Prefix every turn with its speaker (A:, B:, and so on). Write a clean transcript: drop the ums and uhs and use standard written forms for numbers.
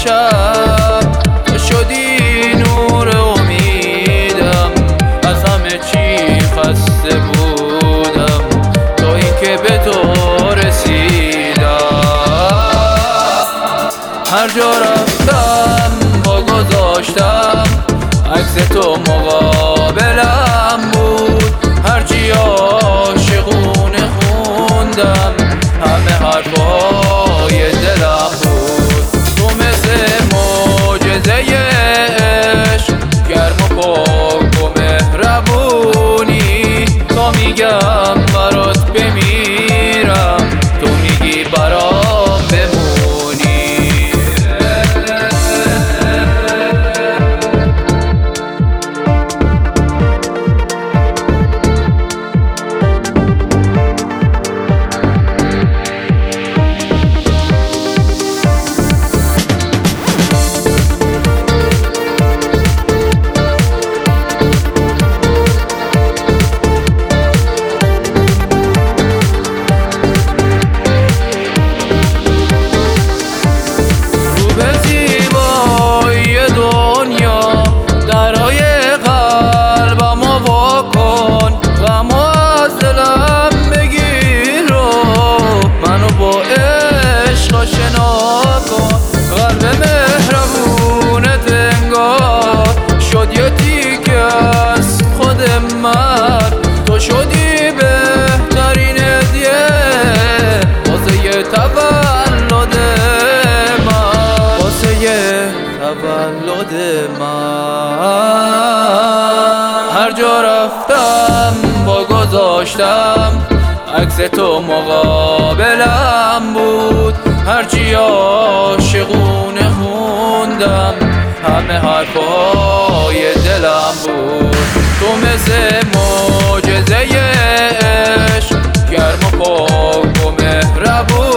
A: شب تو شدی نور امیدم، از همه چی خسته بودم تا اینکه به تو رسیدم. هر جا رفتم با گذاشتم عکس تو مقابلم بود، هرچی عاشقونه خوندم همه حرفای دلم بود. تو مثل معجزه عشق گرم و پاک و مهربونی، تا میگم برات بمیرم تو میگی برام بمونی. قلب مهربونت انگار شد یه تیکه از خود من، تو شدی بهترین هدیه واسه یه تولد من، واسه یه تولد من. هر جا رفتم با گذاشتم عکس تو مقابلم بود، هرچی عاشقونه خوندم همه حرفای دلم بود. تو مثل معجزه عشق گرم و پاک و مهربون